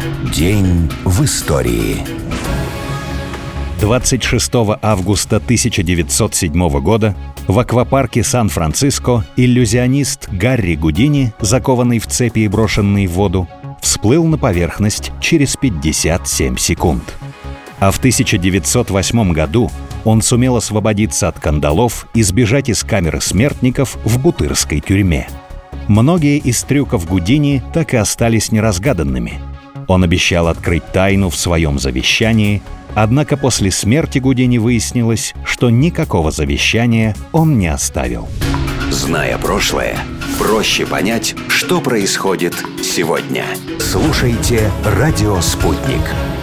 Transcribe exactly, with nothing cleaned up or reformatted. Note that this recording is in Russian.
День в истории. двадцать шестого августа тысяча девятьсот седьмого года в аквапарке Сан-Франциско иллюзионист Гарри Гудини, закованный в цепи и брошенный в воду, всплыл на поверхность через пятьдесят семь секунд. А в тысяча девятьсот восьмом году он сумел освободиться от кандалов и сбежать из камеры смертников в Бутырской тюрьме. Многие из трюков Гудини так и остались неразгаданными. Он обещал открыть тайну в своем завещании, однако после смерти Гудини выяснилось, что никакого завещания он не оставил. Зная прошлое, проще понять, что происходит сегодня. Слушайте «Радио Спутник».